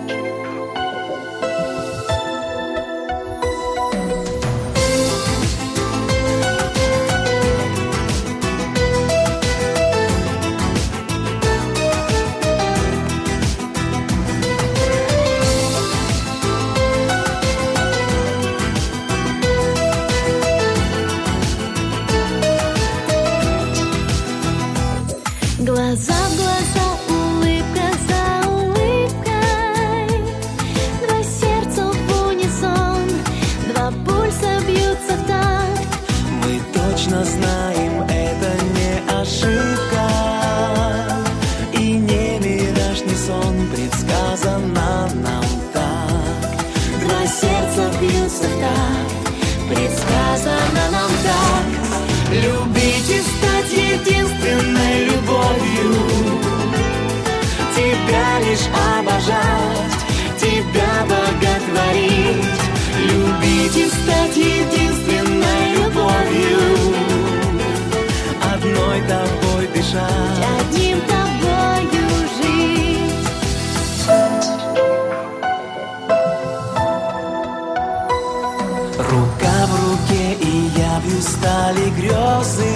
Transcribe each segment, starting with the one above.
Глаза в глаза, улыбка за улыбкой, два сердца в унисон, два пульса бьются в такт. Мы точно знаем, это не ошибка, и не мираж, не сон, предсказано нам так. Два сердца бьются в такт, предсказано нам так. Любить и стать единственной любовью, тебя лишь обожать, тебя боготворить. Любить и стать единственной любовью, одной тобой дышать, Одним тобою жить. рука в руке, и явью стали грезы.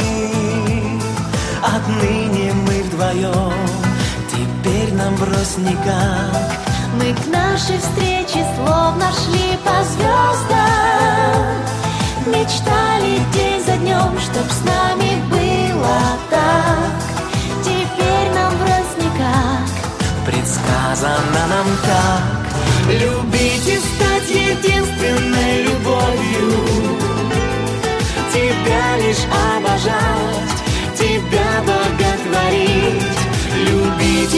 Отныне мы вдвоем, теперь нам брось никак. Мы к нашей встрече словно шли по звездам, мечтали день за днем, чтоб с нами было так. Теперь нам брось никак, Предсказано нам так. Любить и стать единственной любовью, тебя лишь обожать, тебя боготворить. Любить